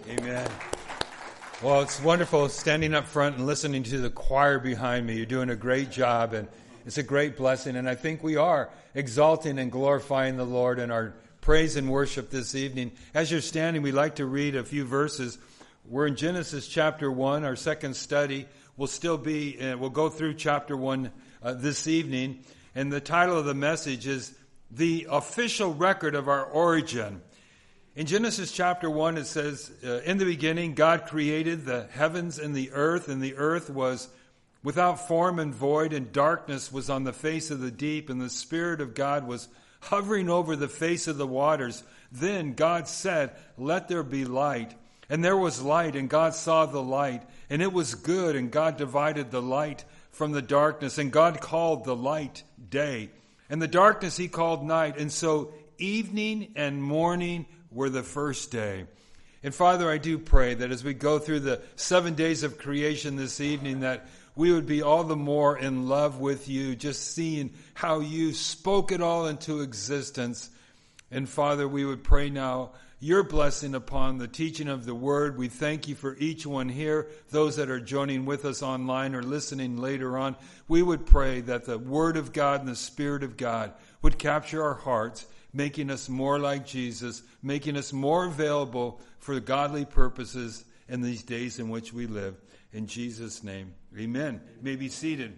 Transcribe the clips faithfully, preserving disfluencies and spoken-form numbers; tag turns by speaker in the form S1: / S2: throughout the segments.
S1: Amen. Well, it's wonderful standing up front and listening to the choir behind me. You're doing a great job, and it's a great blessing. And I think we are exalting and glorifying the Lord in our praise and worship this evening. As you're standing, we'd like to read a few verses. We're in Genesis chapter one, our second study. We'll still be, uh, we'll go through chapter one uh, this evening. And the title of the message is The Official Record of Our Origin. In Genesis chapter one, it says, uh, in the beginning, God created the heavens and the earth, and the earth was without form and void, and darkness was on the face of the deep, and the Spirit of God was hovering over the face of the waters. Then God said, let there be light. And there was light, and God saw the light, and it was good, and God divided the light from the darkness, and God called the light day, and the darkness he called night. And so evening and morning were the first day. And Father, I do pray that as we go through the seven days of creation this evening, that we would be all the more in love with you, just seeing how you spoke it all into existence. And Father, we would pray now your blessing upon the teaching of the word. We thank you for each one here, those that are joining with us online or listening later on. We would pray that the word of God and the Spirit of God would capture our hearts, making us more like Jesus, making us more available for godly purposes in these days in which we live. In Jesus' name, amen. You may be seated.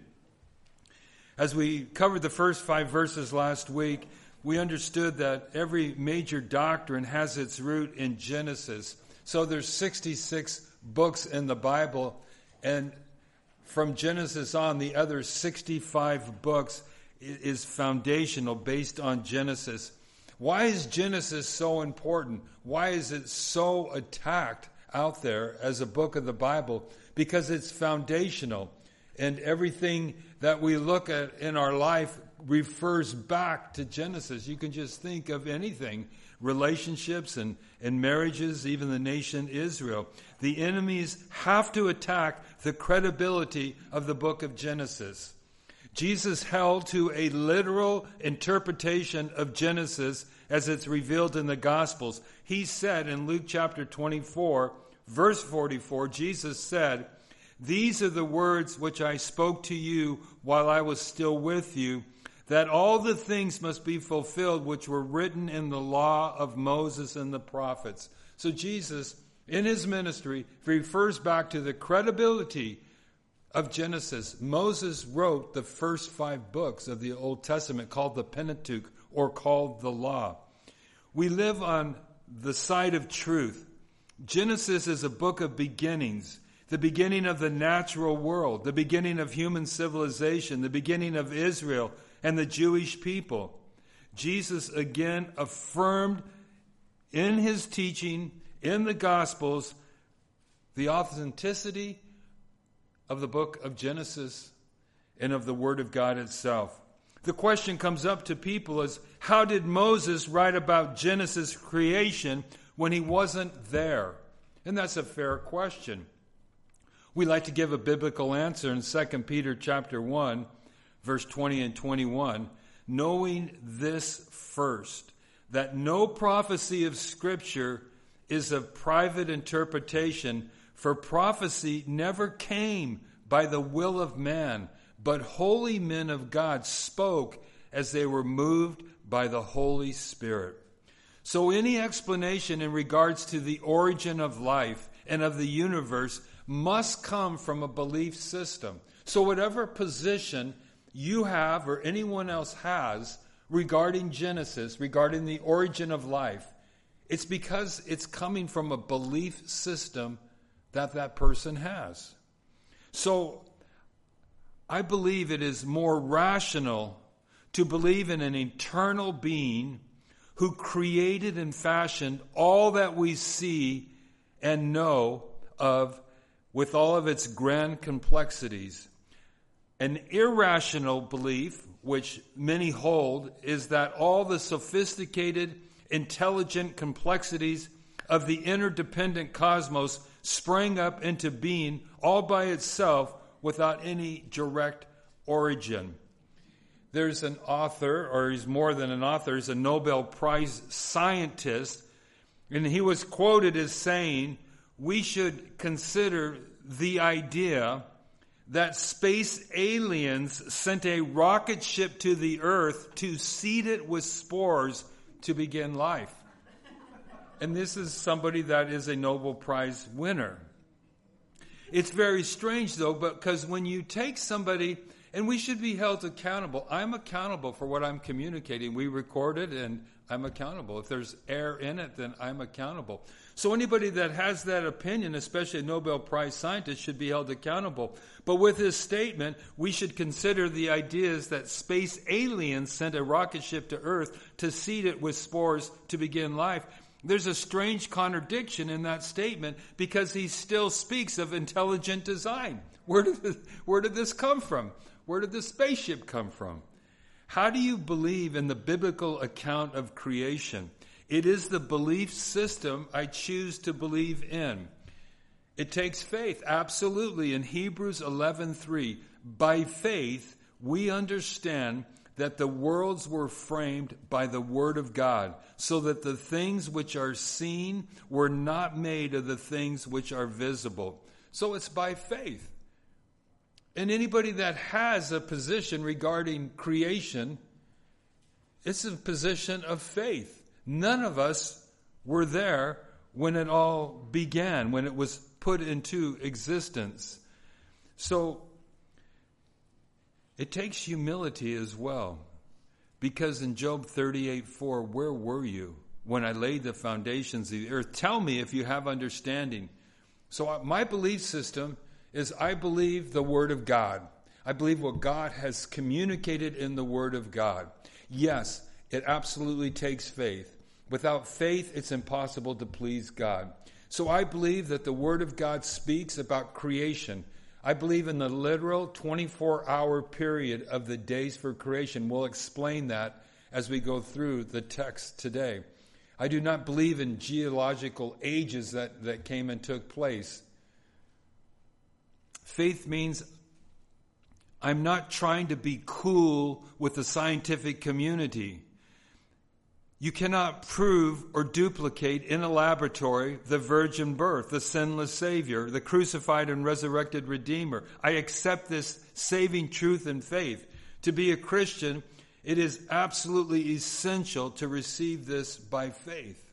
S1: As we covered the first five verses last week, we understood that every major doctrine has its root in Genesis. So there's sixty-six books in the Bible, and from Genesis on, the other sixty-five books is foundational based on Genesis. Why is Genesis so important? Why is it so attacked out there as a book of the Bible? Because it's foundational, and everything that we look at in our life refers back to Genesis. You can just think of anything, relationships and, and marriages, even the nation Israel. The enemies have to attack the credibility of the book of Genesis. Jesus held to a literal interpretation of Genesis as it's revealed in the Gospels. He said in Luke chapter twenty-four, verse forty-four, Jesus said, "These are the words which I spoke to you while I was still with you, that all the things must be fulfilled which were written in the law of Moses and the prophets." So Jesus, in his ministry, refers back to the credibility of Genesis. Moses wrote the first five books of the Old Testament, called the Pentateuch, or called the Law. We live on the side of truth. Genesis is a book of beginnings. The beginning of the natural world, the beginning of human civilization, the beginning of Israel and the Jewish people. Jesus again affirmed in his teaching, in the Gospels, the authenticity of the book of Genesis and of the Word of God itself. The question comes up to people is, how did Moses write about Genesis creation when he wasn't there? And that's a fair question. We like to give a biblical answer in Second Peter chapter one, verse twenty and twenty-one. Knowing this first, that no prophecy of Scripture is of private interpretation, for prophecy never came by the will of man, but holy men of God spoke as they were moved by the Holy Spirit. So any explanation in regards to the origin of life and of the universe must come from a belief system. So whatever position you have or anyone else has regarding Genesis, regarding the origin of life, it's because it's coming from a belief system that that person has. So I believe it is more rational to believe in an eternal being who created and fashioned all that we see and know of with all of its grand complexities. An irrational belief, which many hold, is that all the sophisticated, intelligent complexities of the interdependent cosmos sprang up into being all by itself without any direct origin. There's an author, or he's more than an author, he's a Nobel Prize scientist, and he was quoted as saying, we should consider the idea that space aliens sent a rocket ship to the earth to seed it with spores to begin life. And this is somebody that is a Nobel Prize winner. It's very strange, though, because when you take somebody, and we should be held accountable. I'm accountable for what I'm communicating. We record it, and I'm accountable. If there's error in it, then I'm accountable. So anybody that has that opinion, especially a Nobel Prize scientist, should be held accountable. But with this statement, we should consider the ideas that space aliens sent a rocket ship to Earth to seed it with spores to begin life. There's a strange contradiction in that statement because he still speaks of intelligent design. Where did this, where did this come from? Where did the spaceship come from? How do you believe in the biblical account of creation? It is the belief system I choose to believe in. It takes faith, absolutely. In Hebrews eleven three, by faith we understand that the worlds were framed by the word of God, so that the things which are seen were not made of the things which are visible. So it's by faith. And anybody that has a position regarding creation, it's a position of faith. None of us were there when it all began, when it was put into existence. So it takes humility as well. Because in Job thirty-eight four, where were you when I laid the foundations of the earth? Tell me if you have understanding. So my belief system is I believe the Word of God. I believe what God has communicated in the Word of God. Yes, it absolutely takes faith. Without faith, it's impossible to please God. So I believe that the Word of God speaks about creation. I believe in the literal twenty-four hour period of the days for creation. We'll explain that as we go through the text today. I do not believe in geological ages that, that came and took place. Faith means I'm not trying to be cool with the scientific community. You cannot prove or duplicate in a laboratory the virgin birth, the sinless Savior, the crucified and resurrected Redeemer. I accept this saving truth and faith. To be a Christian, it is absolutely essential to receive this by faith.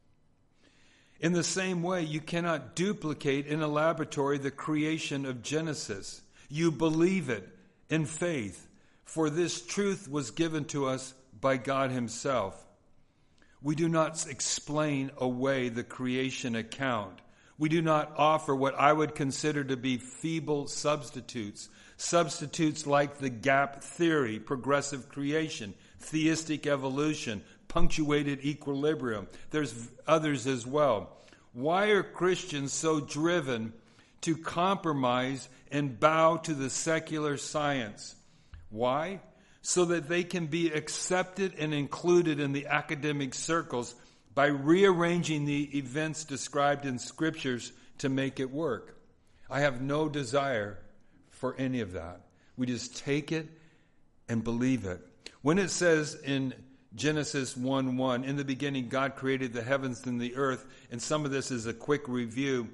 S1: In the same way, you cannot duplicate in a laboratory the creation of Genesis. You believe it in faith, for this truth was given to us by God Himself. We do not explain away the creation account. We do not offer what I would consider to be feeble substitutes. Substitutes like the gap theory, progressive creation, theistic evolution, punctuated equilibrium. There's others as well. Why are Christians so driven to compromise and bow to the secular science? Why? So that they can be accepted and included in the academic circles by rearranging the events described in scriptures to make it work. I have no desire for any of that. We just take it and believe it. When it says in Genesis one one, in the beginning God created the heavens and the earth, and some of this is a quick review,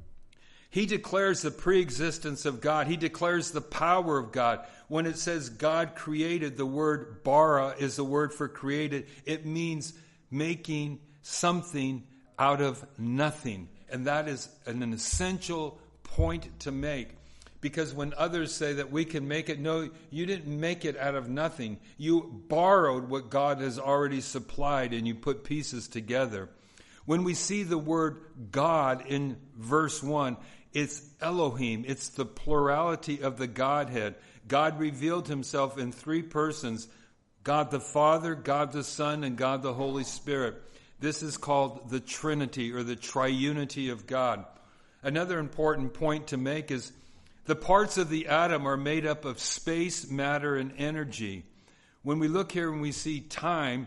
S1: He declares the preexistence of God. He declares the power of God. When it says God created, the word bara is the word for created. It means making something out of nothing. And that is an essential point to make. Because when others say that we can make it, no, you didn't make it out of nothing. You borrowed what God has already supplied and you put pieces together. When we see the word God in verse one, it's Elohim. It's the plurality of the Godhead. God revealed Himself in three persons, God the Father, God the Son, and God the Holy Spirit. This is called the Trinity or the triunity of God. Another important point to make is the parts of the atom are made up of space, matter, and energy. When we look here and we see time,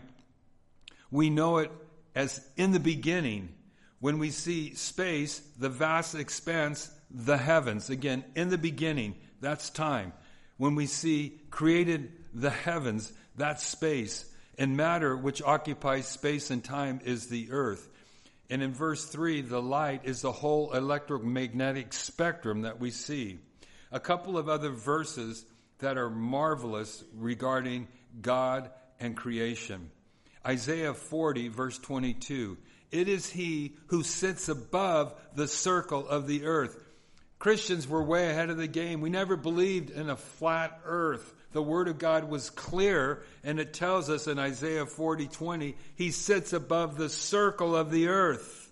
S1: we know it as in the beginning. When we see space, the vast expanse, the heavens. Again, in the beginning, that's time. When we see created the heavens, that's space. And matter, which occupies space and time, is the earth. And in verse three, the light is the whole electromagnetic spectrum that we see. A couple of other verses that are marvelous regarding God and creation. Isaiah forty, verse twenty-two. It is he who sits above the circle of the earth. Christians were way ahead of the game. We never believed in a flat earth. The Word of God was clear, and it tells us in Isaiah forty twenty, he sits above the circle of the earth.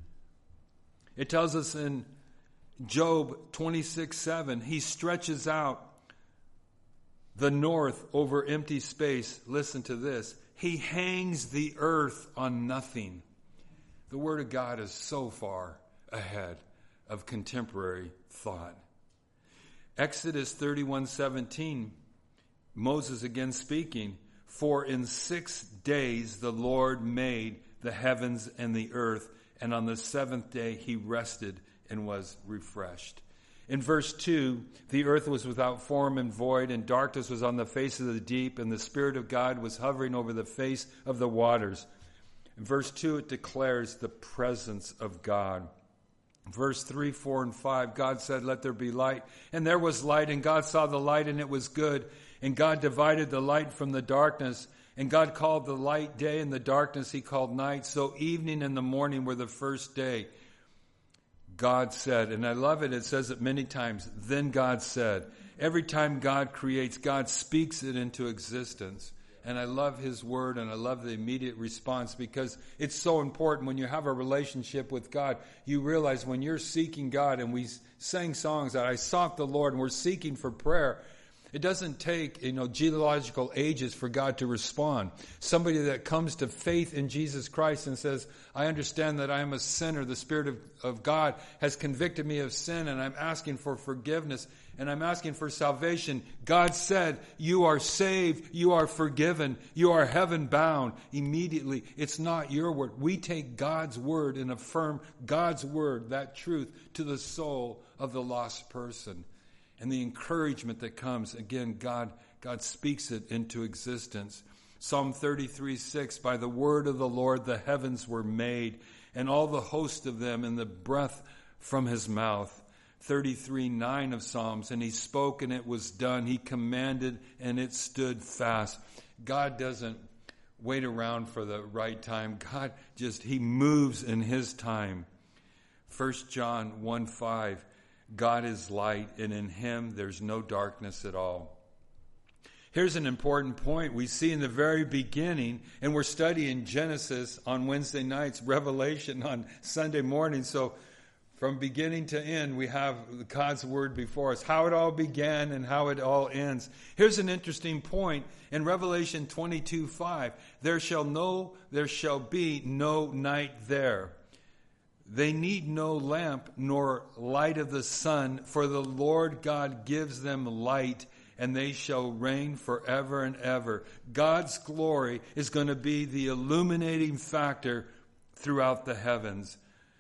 S1: It tells us in Job twenty-six seven, he stretches out the north over empty space. Listen to this. He hangs the earth on nothing. The Word of God is so far ahead of contemporary thought. Exodus thirty-one seventeen, Moses again speaking, for in six days the Lord made the heavens and the earth, and on the seventh day he rested and was refreshed. In verse two, the earth was without form and void, and darkness was on the face of the deep, and the Spirit of God was hovering over the face of the waters. In verse two, it declares the presence of God. Verse three, four, and five, God said, let there be light. And there was light, and God saw the light, and it was good. And God divided the light from the darkness. And God called the light day, and the darkness he called night. So evening and the morning were the first day. God said, and I love it, it says it many times, then God said. Every time God creates, God speaks it into existence. And I love his word, and I love the immediate response, because it's so important when you have a relationship with God. You realize when you're seeking God, and we sang songs that I sought the Lord, and we're seeking for prayer. It doesn't take, you know, geological ages for God to respond. Somebody that comes to faith in Jesus Christ and says, I understand that I am a sinner. The Spirit of, of God has convicted me of sin, and I'm asking for forgiveness, and I'm asking for salvation. God said, you are saved, you are forgiven, you are heaven bound. Immediately, it's not your word. We take God's word and affirm God's word, that truth, to the soul of the lost person. And the encouragement that comes, again, God, God speaks it into existence. Psalm thirty-three six, by the word of the Lord the heavens were made, and all the host of them in the breath from his mouth. thirty-three nine of Psalms, and he spoke and it was done. He commanded and it stood fast. God doesn't wait around for the right time. God just, he moves in his time. First John one five, God is light, and in him there's no darkness at all. Here's an important point we see in the very beginning, and we're studying Genesis on Wednesday nights, Revelation on Sunday morning. So from beginning to end, we have God's word before us, how it all began and how it all ends. Here's an interesting point in Revelation twenty-two five. There shall no, there shall be no night there. They need no lamp nor light of the sun, for the Lord God gives them light, and they shall reign forever and ever. God's glory is going to be the illuminating factor throughout the heavens.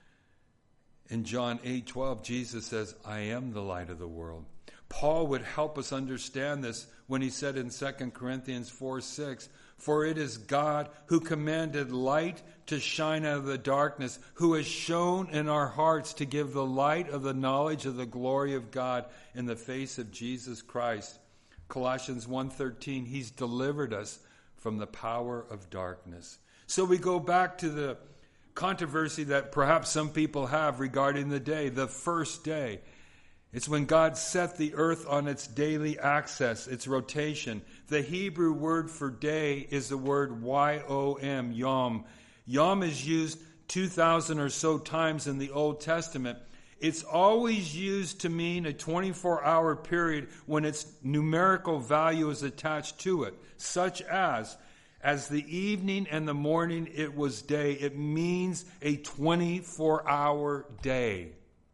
S1: In John eight twelve, Jesus says, I am the light of the world. Paul would help us understand this when he said in Second Corinthians four six, for it is God who commanded light to shine out of the darkness, who has shone in our hearts to give the light of the knowledge of the glory of God in the face of Jesus Christ. Colossians one thirteen, he's delivered us from the power of darkness. So we go back to the controversy that perhaps some people have regarding the day, the first day. It's when God set the earth on its daily axis, its rotation. The Hebrew word for day is the word Y O M, yom. Yom is used two thousand or so times in the Old Testament. It's always used to mean a twenty-four hour period when its numerical value is attached to it, such as, as the evening and the morning it was day. It means a twenty-four hour day.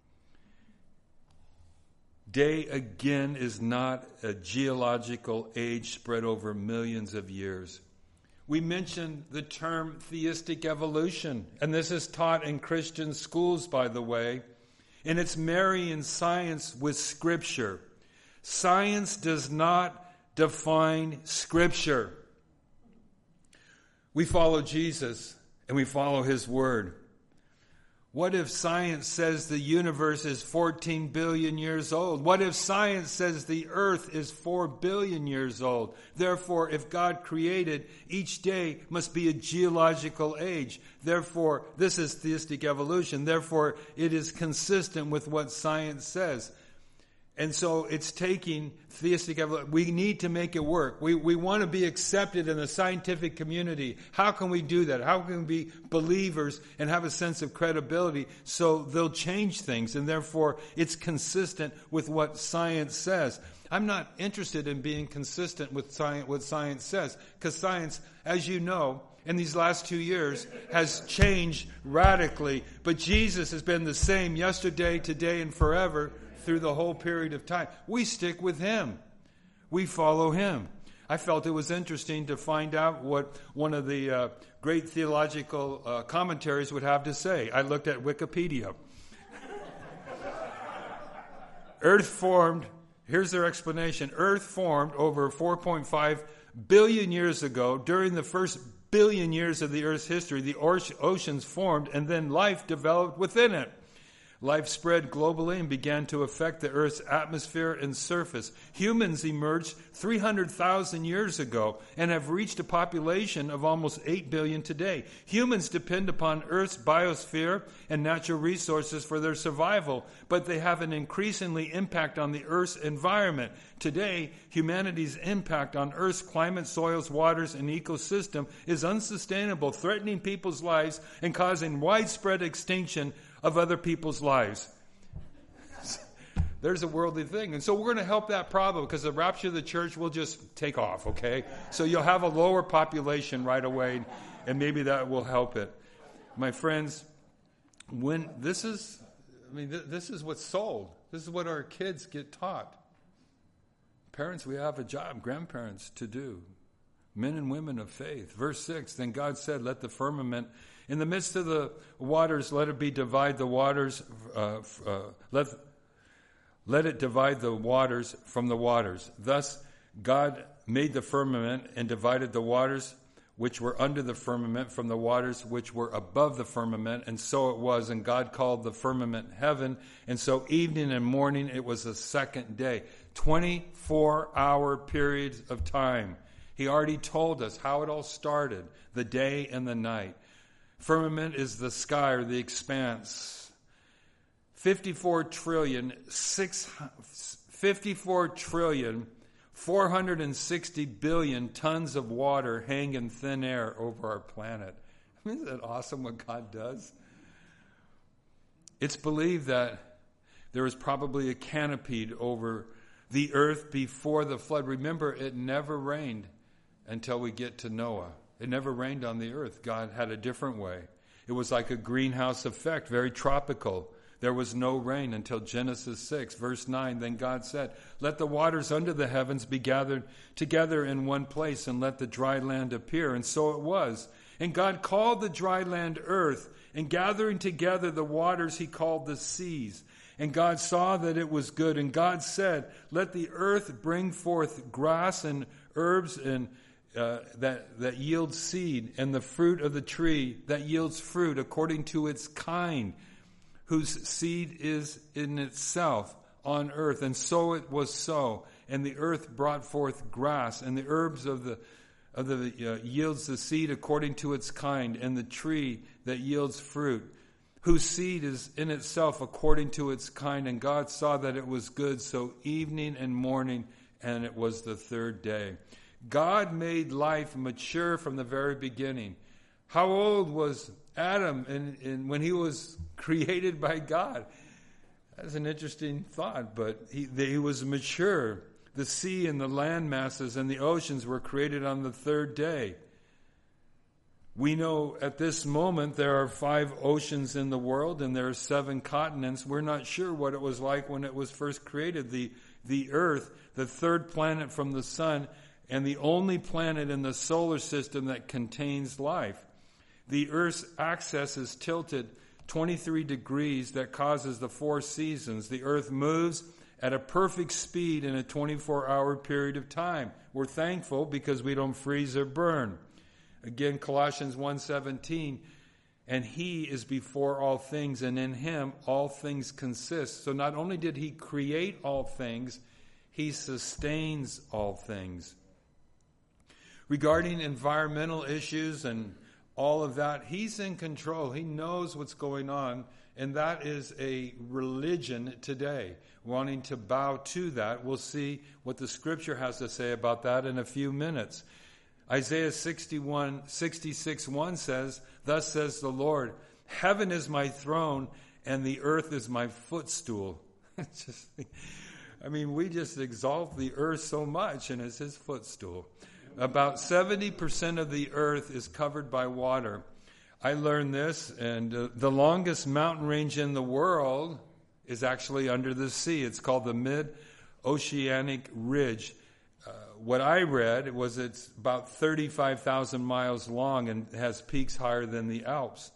S1: Day, again, is not a geological age spread over millions of years. We mentioned the term theistic evolution, and this is taught in Christian schools, by the way, and it's marrying science with Scripture. Science does not define Scripture. We follow Jesus, and we follow His Word. What if science says the universe is fourteen billion years old? What if science says the earth is four billion years old? Therefore, if God created, each day must be a geological age. Therefore, this is theistic evolution. Therefore, it is consistent with what science says. And so it's taking theistic evolution. We need to make it work. We we want to be accepted in the scientific community. How can we do that? How can we be believers and have a sense of credibility so they'll change things? And therefore, it's consistent with what science says. I'm not interested in being consistent with science, what science says, because science, as you know, in these last two years has changed radically. But Jesus has been the same yesterday, today, and forever. Through the whole period of time. We stick with him. We follow him. I felt it was interesting to find out what one of the uh, great theological uh, commentaries would have to say. I looked at Wikipedia. Earth formed, here's their explanation. Earth formed over four point five billion years ago. During the first billion years of the Earth's history, the oceans formed and then life developed within it. Life spread globally and began to affect the Earth's atmosphere and surface. Humans emerged three hundred thousand years ago and have reached a population of almost eight billion today. Humans depend upon Earth's biosphere and natural resources for their survival, but they have an increasingly impact on the Earth's environment. Today, humanity's impact on Earth's climate, soils, waters, and ecosystem is unsustainable, threatening people's lives and causing widespread extinction of other people's lives. There's a worldly thing. And so we're going to help that problem because the rapture of the church will just take off, okay? So you'll have a lower population right away, and maybe that will help it. My friends, when this is, I mean, th- this is what's sold. This is what our kids get taught. Parents, we have a job, grandparents, to do. Men and women of faith. Verse six, then God said, let the firmament in the midst of the waters, let it be divide the waters, uh, uh, let, let it divide the waters from the waters. Thus God made the firmament and divided the waters which were under the firmament from the waters which were above the firmament. And so it was. And God called the firmament heaven. And so evening and morning, it was the second day. twenty-four hour periods of time. He already told us how it all started, the day and the night. Firmament is the sky or the expanse. fifty-four trillion, six, fifty-four trillion, four hundred sixty billion tons of water hang in thin air over our planet. Isn't that awesome what God does? It's believed that there was probably a canopy over the earth before the flood. Remember, it never rained until we get to Noah. It never rained on the earth. God had a different way. It was like a greenhouse effect, very tropical. There was no rain until Genesis six, verse nine. Then God said, let the waters under the heavens be gathered together in one place, and let the dry land appear. And so it was. And God called the dry land earth, and gathering together the waters he called the seas. And God saw that it was good. And God said, let the earth bring forth grass and herbs and Uh, that that yields seed, and the fruit of the tree that yields fruit according to its kind, whose seed is in itself on earth. And so it was so. And the earth brought forth grass, and the herbs of the of the uh, yields the seed according to its kind, and the tree that yields fruit, whose seed is in itself according to its kind. And God saw that it was good. So evening and morning, and it was the third day. God made life mature from the very beginning. How old was Adam in, in, when he was created by God? That's an interesting thought, but he, he was mature. The sea and the land masses and the oceans were created on the third day. We know at this moment there are five oceans in the world and there are seven continents. We're not sure what it was like when it was first created. The, the earth, the third planet from the sun, and the only planet in the solar system that contains life. The Earth's axis is tilted twenty-three degrees that causes the four seasons. The Earth moves at a perfect speed in a twenty-four hour period of time. We're thankful because we don't freeze or burn. Again, Colossians one seventeen, And he is before all things, and in him all things consist. So not only did he create all things, he sustains all things. Regarding environmental issues and all of that, he's in control. He knows what's going on, and that is a religion today, wanting to bow to that. We'll see what the scripture has to say about that in a few minutes. Isaiah sixty-one, sixty-six one says, "Thus says the Lord, heaven is my throne, and the earth is my footstool." It's just, I mean, we just exalt the earth so much, and it's his footstool. About seventy percent of the earth is covered by water. I learned this, and uh, the longest mountain range in the world is actually under the sea. It's called the Mid-Oceanic Ridge. Uh, what I read was it's about thirty-five thousand miles long and has peaks higher than the Alps.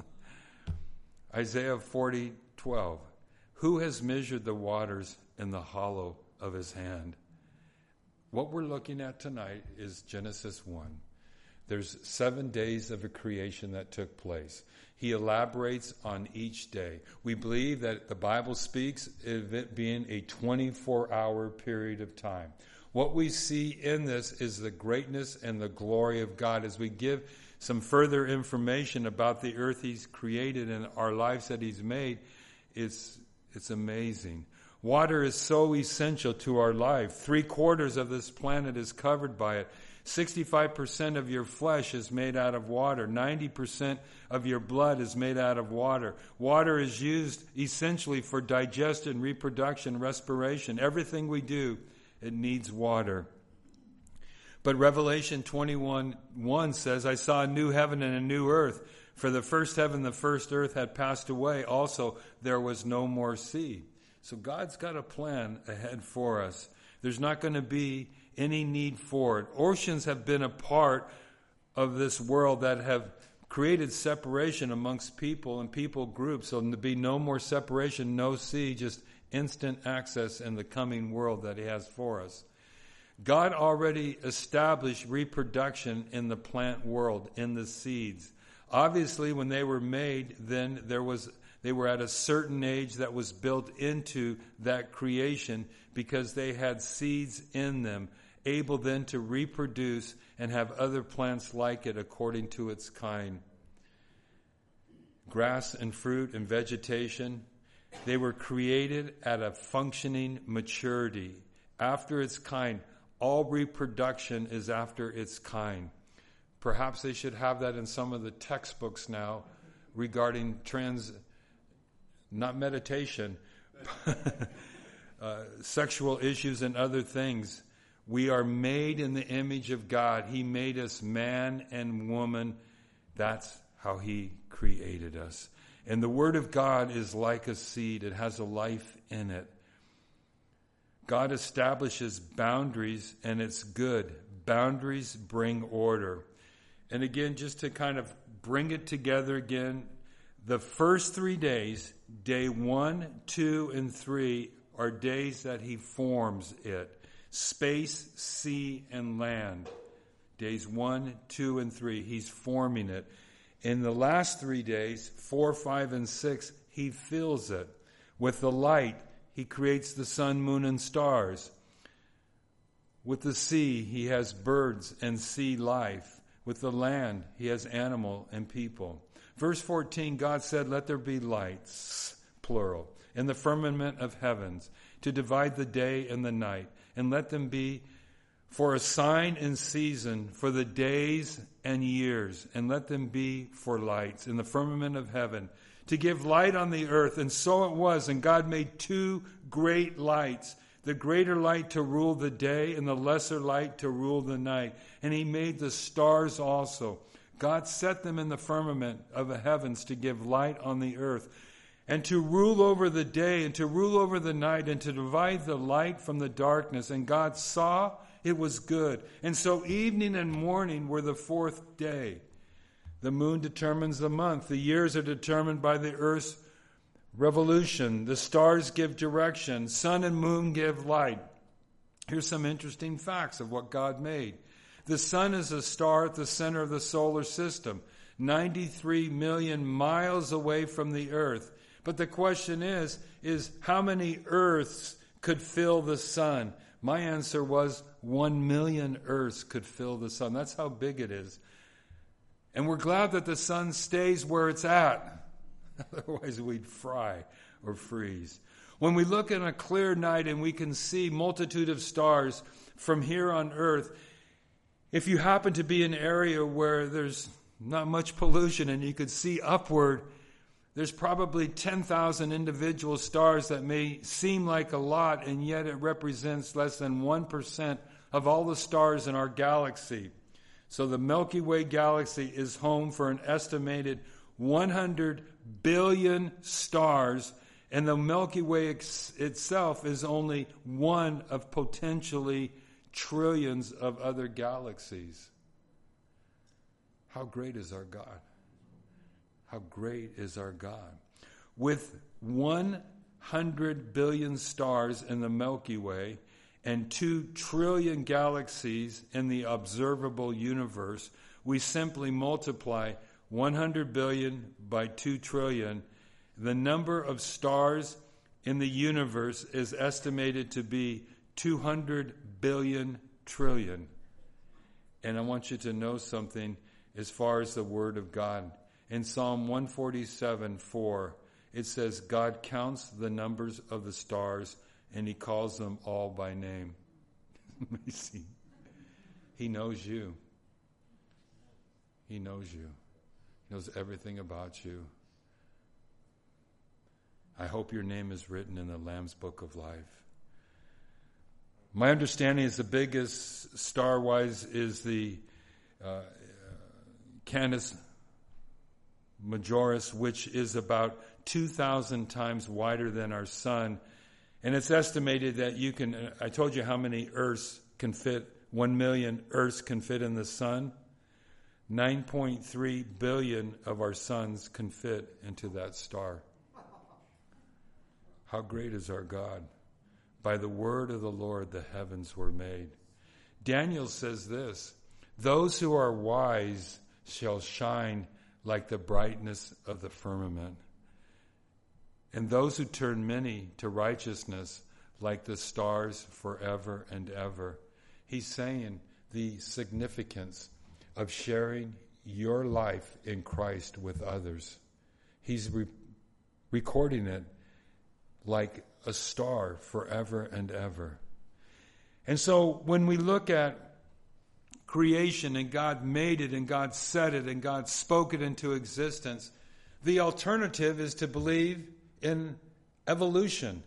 S1: Isaiah forty twelve. Who has measured the waters in the hollow of his hand? What we're looking at tonight is Genesis one. There's seven days of a creation that took place. He elaborates on each day. We believe that the Bible speaks of it being a twenty-four hour period of time. What we see in this is the greatness and the glory of God. As we give some further information about the earth he's created and our lives that he's made, it's, it's amazing. Water is so essential to our life. Three quarters of this planet is covered by it. sixty-five percent of your flesh is made out of water. ninety percent of your blood is made out of water. Water is used essentially for digestion, reproduction, respiration. Everything we do, it needs water. But Revelation twenty-one one says, "I saw a new heaven and a new earth. For the first heaven, the first earth had passed away. Also, there was no more sea." So God's got a plan ahead for us. There's not going to be any need for it. Oceans have been a part of this world that have created separation amongst people and people groups. So there'll be no more separation, no sea, just instant access in the coming world that he has for us. God already established reproduction in the plant world, in the seeds. Obviously, when they were made, then there was they were at a certain age that was built into that creation because they had seeds in them, able then to reproduce and have other plants like it according to its kind. Grass and fruit and vegetation, they were created at a functioning maturity. After its kind, all reproduction is after its kind. Perhaps they should have that in some of the textbooks now regarding trans, not meditation, uh, sexual issues and other things. We are made in the image of God. He made us man and woman. That's how he created us. And the Word of God is like a seed. It has a life in it. God establishes boundaries, and it's good. Boundaries bring order. And again, just to kind of bring it together again, the first three days, day one, two, and three, are days that he forms it. Space, sea, and land. Days one, two, and three, he's forming it. In the last three days, four, five, and six, he fills it. With the light, he creates the sun, moon, and stars. With the sea, he has birds and sea life. With the land, he has animal and people. Verse fourteen, God said, "Let there be lights," plural, "in the firmament of heavens, to divide the day and the night, and let them be for a sign and season, for the days and years, and let them be for lights in the firmament of heaven, to give light on the earth." And so it was, and God made two great lights, the greater light to rule the day and the lesser light to rule the night. And he made the stars also. God set them in the firmament of the heavens to give light on the earth, and to rule over the day and to rule over the night, and to divide the light from the darkness. And God saw it was good. And so evening and morning were the fourth day. The moon determines the month. The years are determined by the earth's revolution. The stars give direction. Sun and moon give light. Here's some interesting facts of what God made. The sun is a star at the center of the solar system. ninety-three million miles away from the earth. But the question is, is how many earths could fill the sun? My answer was one million earths could fill the sun. That's how big it is. And we're glad that the sun stays where it's at. Otherwise we'd fry or freeze. When we look in a clear night and we can see multitude of stars from here on earth, if you happen to be in an area where there's not much pollution and you could see upward, there's probably ten thousand individual stars that may seem like a lot, and yet it represents less than one percent of all the stars in our galaxy. So the Milky Way galaxy is home for an estimated one hundred billion stars, and the Milky Way ex- itself is only one of potentially trillions of other galaxies. How great is our God? How great is our God? With one hundred billion stars in the Milky Way and two trillion galaxies in the observable universe, we simply multiply one hundred billion by two trillion. The number of stars in the universe is estimated to be two hundred billion trillion. And I want you to know something as far as the Word of God. In Psalm one forty-seven, four, it says, God counts the numbers of the stars and He calls them all by name. Amazing. He knows you. He knows you. He knows everything about you. I hope your name is written in the Lamb's Book of Life. My understanding is the biggest star-wise is the uh, Canis Majoris, which is about two thousand times wider than our sun. And it's estimated that you can, I told you how many Earths can fit, one million Earths can fit in the sun. nine point three billion of our suns can fit into that star. How great is our God? By the word of the Lord the heavens were made. Daniel says this, those who are wise shall shine like the brightness of the firmament, and those who turn many to righteousness like the stars forever and ever. He's saying the significance of sharing your life in Christ with others. He's re- recording it like a star forever and ever. And so when we look at creation and God made it and God said it and God spoke it into existence, the alternative is to believe in evolution.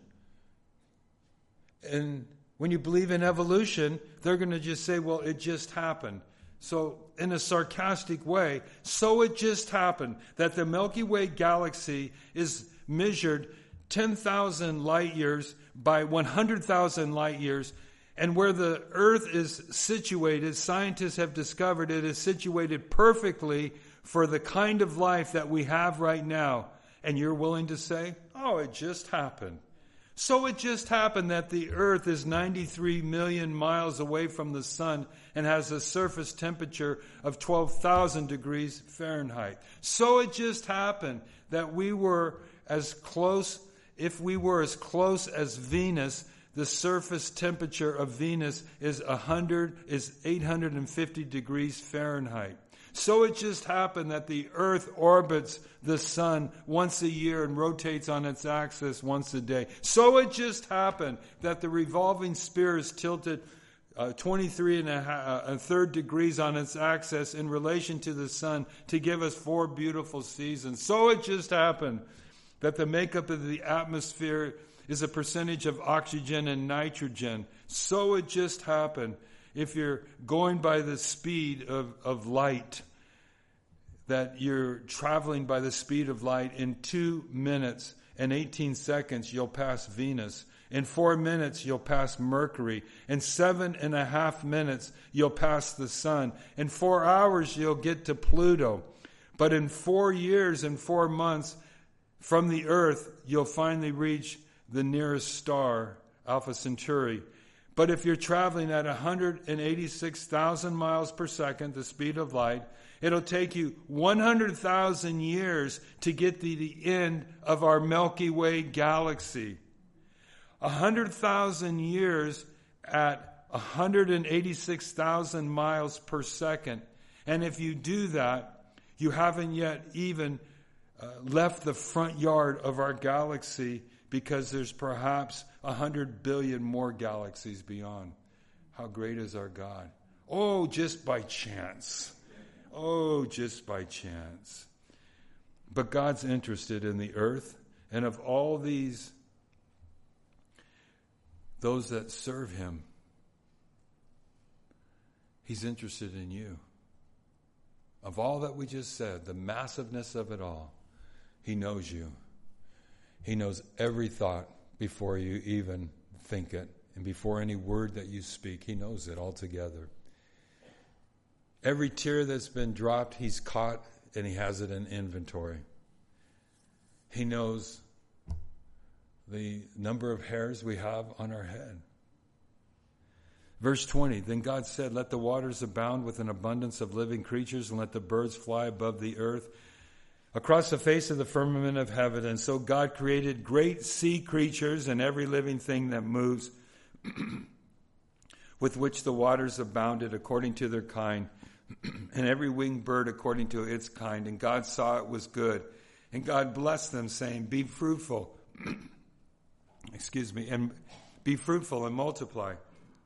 S1: And when you believe in evolution, they're going to just say, well, it just happened. So in a sarcastic way, so it just happened that the Milky Way galaxy is measured ten thousand light years by one hundred thousand light years. And where the earth is situated, scientists have discovered it is situated perfectly for the kind of life that we have right now. And you're willing to say, oh, it just happened. So it just happened that the earth is ninety-three million miles away from the sun and has a surface temperature of twelve thousand degrees Fahrenheit. So it just happened that we were as close, if we were as close as Venus, the surface temperature of Venus is one hundred is eight hundred fifty degrees Fahrenheit. So it just happened that the earth orbits the sun once a year and rotates on its axis once a day. So it just happened that the revolving sphere is tilted uh, twenty-three and a, half, uh, a third degrees on its axis in relation to the sun to give us four beautiful seasons. So it just happened that the makeup of the atmosphere is a percentage of oxygen and nitrogen. So it just happened, if you're going by the speed of, of light, that you're traveling by the speed of light, in two minutes and eighteen seconds you'll pass Venus. In four minutes you'll pass Mercury. In seven and a half minutes you'll pass the sun. In four hours you'll get to Pluto. But in four years and four months from the Earth you'll finally reach the nearest star, Alpha Centauri. But if you're traveling at one hundred eighty-six thousand miles per second, the speed of light, It'll take you one hundred thousand years to get to the end of our Milky Way galaxy. one hundred thousand years at one hundred eighty-six thousand miles per second. And if you do that, you haven't yet even uh, left the front yard of our galaxy, because there's perhaps one hundred billion more galaxies beyond. How great is our God? Oh, just by chance. Oh, just by chance. But God's interested in the earth, and of all these, those that serve him, he's interested in you. Of all that we just said, the massiveness of it all, he knows you. He knows every thought before you even think it, and before any word that you speak, he knows it altogether. Every tear that's been dropped, he's caught, and he has it in inventory. He knows the number of hairs we have on our head. Verse twenty, then God said, let the waters abound with an abundance of living creatures, and let the birds fly above the earth across the face of the firmament of heaven. And so God created great sea creatures and every living thing that moves, with which the waters abounded according to their kind, and every winged bird according to its kind. And God saw it was good. And God blessed them, saying, be fruitful, excuse me, and be fruitful and multiply,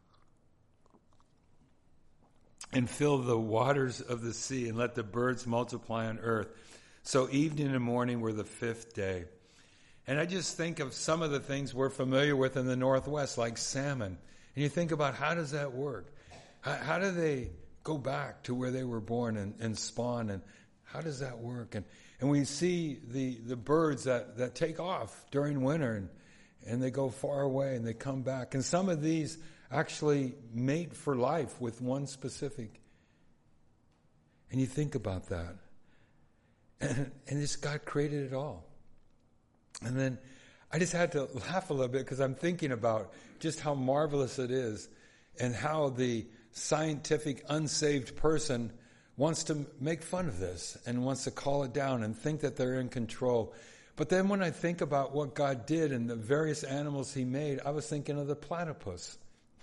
S1: and fill the waters of the sea, and let the birds multiply on earth. So evening and morning were the fifth day. And I just think of some of the things we're familiar with in the Northwest, like salmon. And you think about, how does that work? How, how do they go back to where they were born and, and spawn? And how does that work? And and we see the, the birds that, that take off during winter, and, and they go far away and they come back. And some of these actually mate for life with one specific. And you think about that. And, and this God created it all. And then I just had to laugh a little bit, because I'm thinking about just how marvelous it is, and how the scientific unsaved person wants to make fun of this and wants to call it down and think that they're in control. But then when I think about what God did and the various animals he made, I was thinking of the platypus.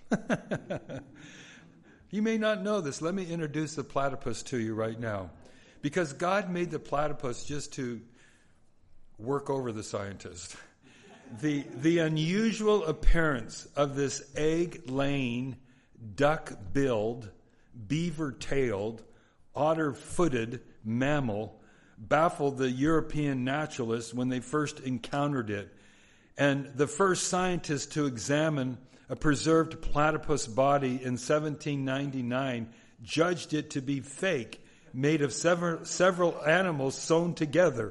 S1: You may not know this. Let me introduce the platypus to you right now. Because God made the platypus just to work over the scientist. The, the unusual appearance of this egg-laying, duck-billed, beaver-tailed, otter-footed mammal baffled the European naturalists when they first encountered it. And the first scientist to examine a preserved platypus body in seventeen ninety-nine judged it to be fake, made of several, several animals sewn together.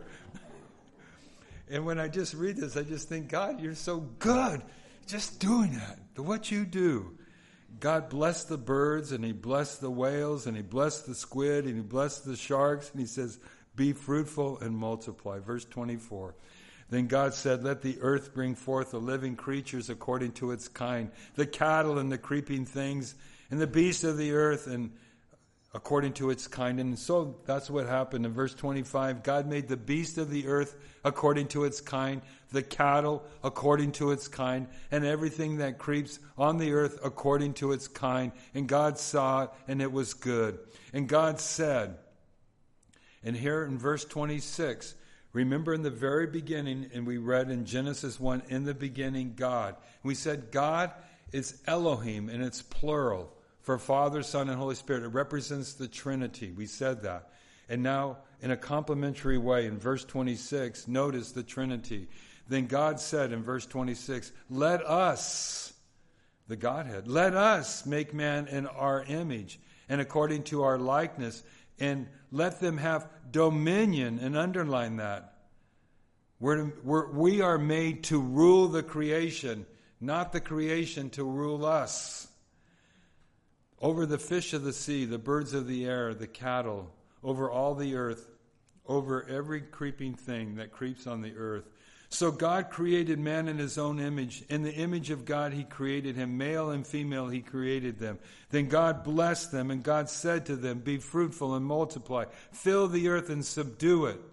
S1: And when I just read this, I just think, God, you're so good. Just doing that. What you do. God blessed the birds, and he blessed the whales, and he blessed the squid, and he blessed the sharks, and he says, be fruitful and multiply. Verse twenty-four. Then God said, let the earth bring forth the living creatures according to its kind, the cattle and the creeping things, and the beasts of the earth, and according to its kind. And so that's what happened. In verse twenty-five, God made the beast of the earth according to its kind, the cattle according to its kind, and everything that creeps on the earth according to its kind. And God saw it, and it was good. And God said, and here in verse twenty-six, remember in the very beginning, and we read in Genesis one, in the beginning God. We said God is Elohim, and it's plural. For Father, Son, and Holy Spirit. It represents the Trinity. We said that. And now, in a complementary way, in verse twenty-six, notice the Trinity. Then God said in verse twenty-six, let us, the Godhead, let us make man in our image and according to our likeness, and let them have dominion, and underline that. We're, we're, we are made to rule the creation, not the creation to rule us. Over the fish of the sea, the birds of the air, the cattle, over all the earth, over every creeping thing that creeps on the earth. So God created man in his own image. In the image of God he created him. Male and female he created them. Then God blessed them, and God said to them, be fruitful and multiply. Fill the earth and subdue it.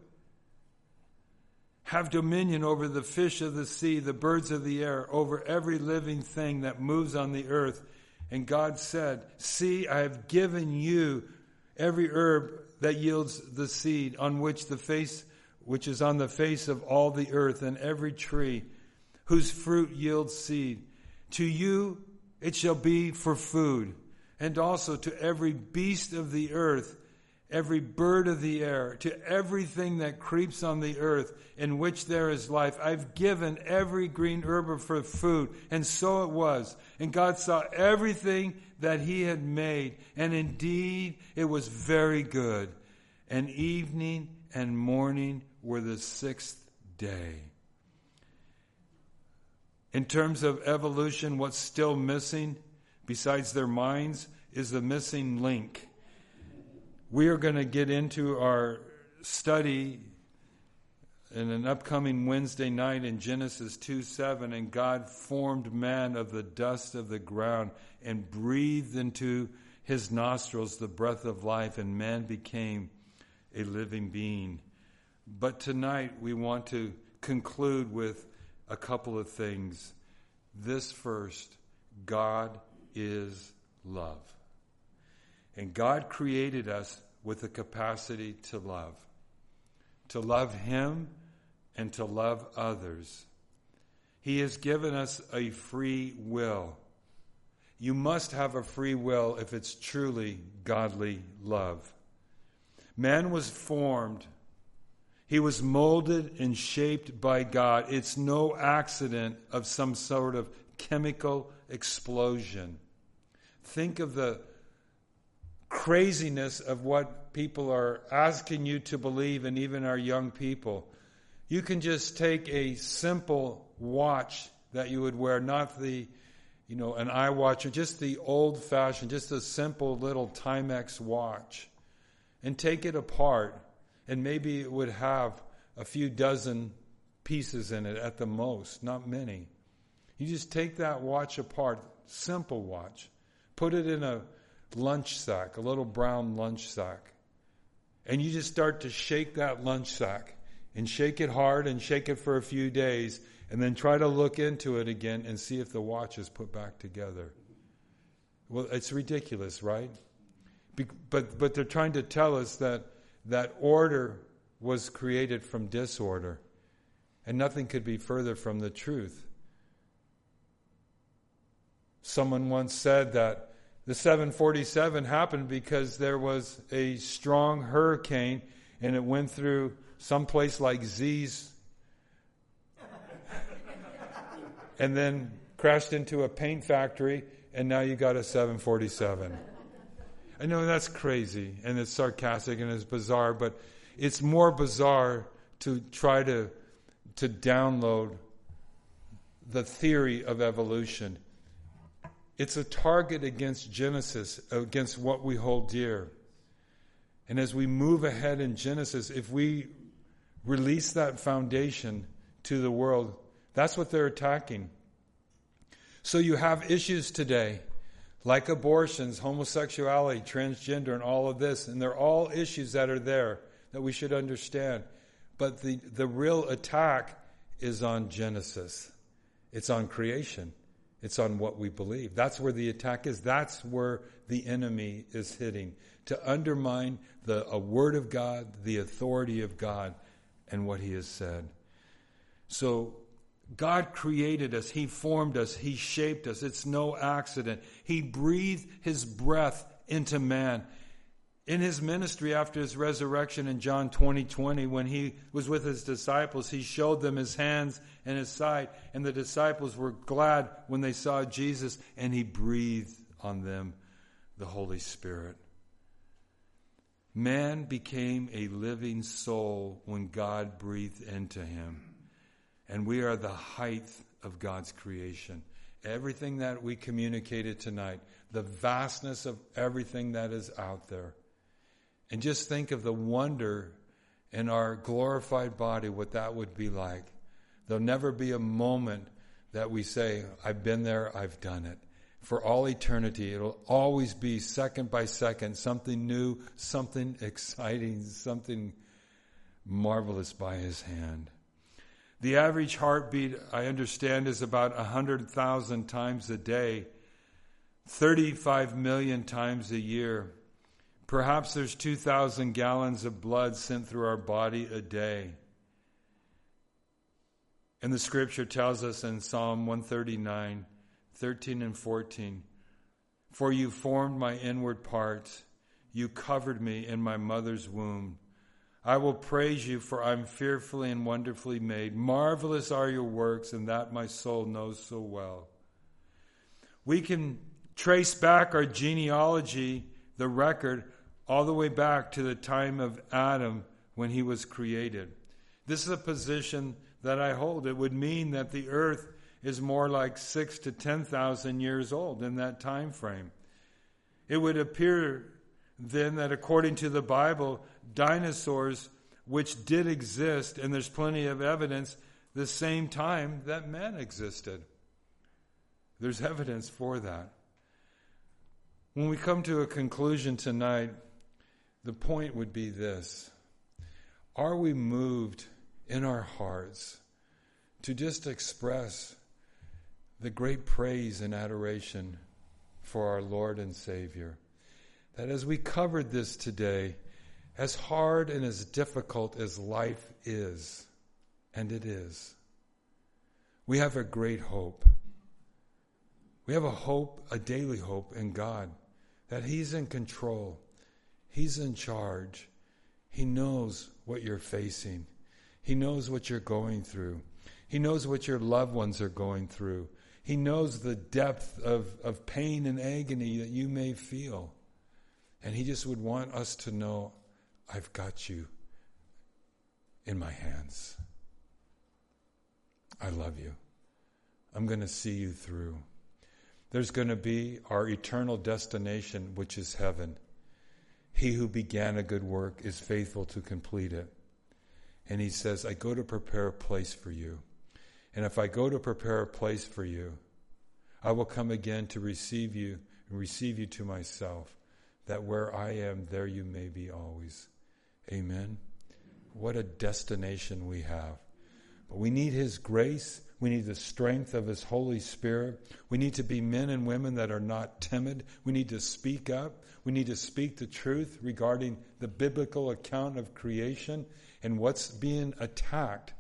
S1: Have dominion over the fish of the sea, the birds of the air, over every living thing that moves on the earth. And God said, see, I have given you every herb that yields the seed, on which the face which is on the face of all the earth, and every tree whose fruit yields seed. To you it shall be for food, and also to every beast of the earth, every bird of the air, to everything that creeps on the earth, in which there is life. I've given every green herb for food. And so it was. And God saw everything that he had made, and indeed it was very good. And evening and morning were the sixth day. In terms of evolution, what's still missing, besides their minds, is the missing link. We are going to get into our study in an upcoming Wednesday night in Genesis two seven, and God formed man of the dust of the ground and breathed into his nostrils the breath of life, and man became a living being. But tonight we want to conclude with a couple of things. This first, God is love. And God created us with the capacity to love. To love him and to love others. He has given us a free will. You must have a free will if it's truly godly love. Man was formed. He was molded and shaped by God. It's no accident of some sort of chemical explosion. Think of the craziness of what people are asking you to believe, and even our young people. You can just take a simple watch that you would wear, not the, you know, an iWatch, or just the old-fashioned, just a simple little Timex watch, and take it apart, and maybe it would have a few dozen pieces in it at the most, not many. You just take that watch apart, simple watch, put it in a lunch sack, a little brown lunch sack, and you just start to shake that lunch sack, and shake it hard and shake it for a few days, and then try to look into it again and see if the watch is put back together. Well, it's ridiculous, right? Be- but but they're trying to tell us that that order was created from disorder, and nothing could be further from the truth. Someone once said that the seven forty-seven happened because there was a strong hurricane, and it went through some place like Z's and then crashed into a paint factory, and now you got a seven forty-seven. I know that's crazy, and it's sarcastic, and it's bizarre, but it's more bizarre to try to to download the theory of evolution. It's a target against Genesis, against what we hold dear. And as we move ahead in Genesis, if we release that foundation to the world, that's what they're attacking. So you have issues today, like abortions, homosexuality, transgender, and all of this, and they're all issues that are there that we should understand. But the, the real attack is on Genesis. It's on creation. It's on what we believe. That's where the attack is. That's where the enemy is hitting, to undermine the a word of God, the authority of God, and what he has said. So God created us. He formed us. He shaped us. It's no accident. He breathed his breath into man. In his ministry after his resurrection in John twenty twenty, when he was with his disciples, he showed them his hands and his side, and the disciples were glad when they saw Jesus, and he breathed on them the Holy Spirit. Man became a living soul when God breathed into him. And we are the height of God's creation. Everything that we communicated tonight, the vastness of everything that is out there. And just think of the wonder in our glorified body, what that would be like. There'll never be a moment that we say, I've been there, I've done it. For all eternity, it'll always be second by second, something new, something exciting, something marvelous by his hand. The average heartbeat, I understand, is about one hundred thousand times a day, thirty-five million times a year. Perhaps there's two thousand gallons of blood sent through our body a day. And the scripture tells us in Psalm one thirty-nine, thirteen and fourteen, for you formed my inward parts. You covered me in my mother's womb. I will praise you, for I'm fearfully and wonderfully made. Marvelous are your works, and that my soul knows so well. We can trace back our genealogy, the record, all the way back to the time of Adam when he was created. This is a position that I hold. It would mean that the earth is more like six to ten thousand years old in that time frame. It would appear then that according to the Bible, dinosaurs, which did exist, and there's plenty of evidence, the same time that man existed. There's evidence for that. When we come to a conclusion tonight, the point would be this. Are we moved in our hearts to just express the great praise and adoration for our Lord and Savior? That as we covered this today, as hard and as difficult as life is, and it is, we have a great hope. We have a hope, a daily hope in God, that He's in control. He's in charge. He knows what you're facing. He knows what you're going through. He knows what your loved ones are going through. He knows the depth of, of pain and agony that you may feel. And He just would want us to know, I've got you in my hands. I love you. I'm going to see you through. There's going to be our eternal destination, which is heaven. He who began a good work is faithful to complete it. And He says, I go to prepare a place for you. And if I go to prepare a place for you, I will come again to receive you and receive you to myself, that where I am, there you may be always. Amen. What a destination we have. But we need His grace. We need the strength of His Holy Spirit. We need to be men and women that are not timid. We need to speak up. We need to speak the truth regarding the biblical account of creation. And what's being attacked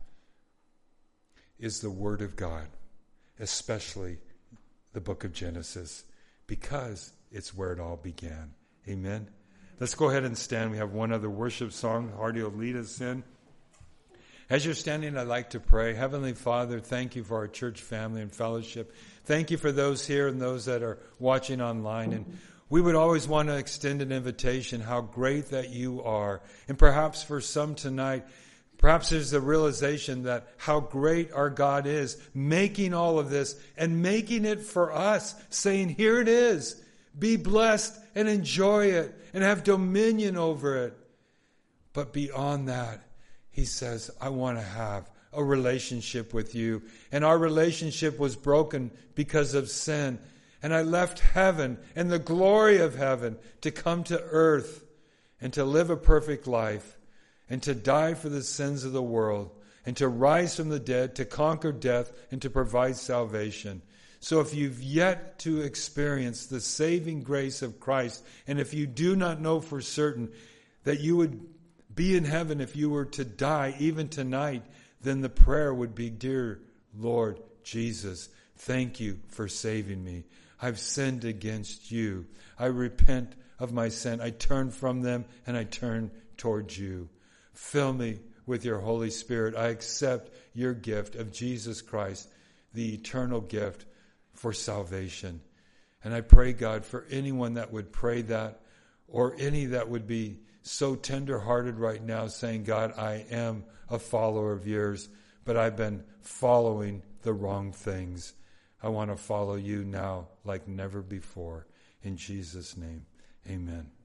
S1: is the Word of God, especially the book of Genesis, because it's where it all began. Amen. Let's go ahead and stand. We have one other worship song. Hardy will lead us in. As you're standing, I'd like to pray. Heavenly Father, thank you for our church family and fellowship. Thank you for those here and those that are watching online. And we would always want to extend an invitation, how great that you are. And perhaps for some tonight, perhaps there's a realization that how great our God is, making all of this and making it for us, saying, here it is. Be blessed and enjoy it and have dominion over it. But beyond that, He says, I want to have a relationship with you. And our relationship was broken because of sin. And I left heaven and the glory of heaven to come to earth and to live a perfect life and to die for the sins of the world and to rise from the dead, to conquer death and to provide salvation. So if you've yet to experience the saving grace of Christ, and if you do not know for certain that you would be in heaven if you were to die even tonight, then the prayer would be, dear Lord Jesus, thank you for saving me. I've sinned against you. I repent of my sin. I turn from them and I turn towards you. Fill me with your Holy Spirit. I accept your gift of Jesus Christ, the eternal gift for salvation. And I pray, God, for anyone that would pray that, or any that would be so tender-hearted right now, saying, God, I am a follower of yours, but I've been following the wrong things. I want to follow you now like never before. In Jesus' name, amen.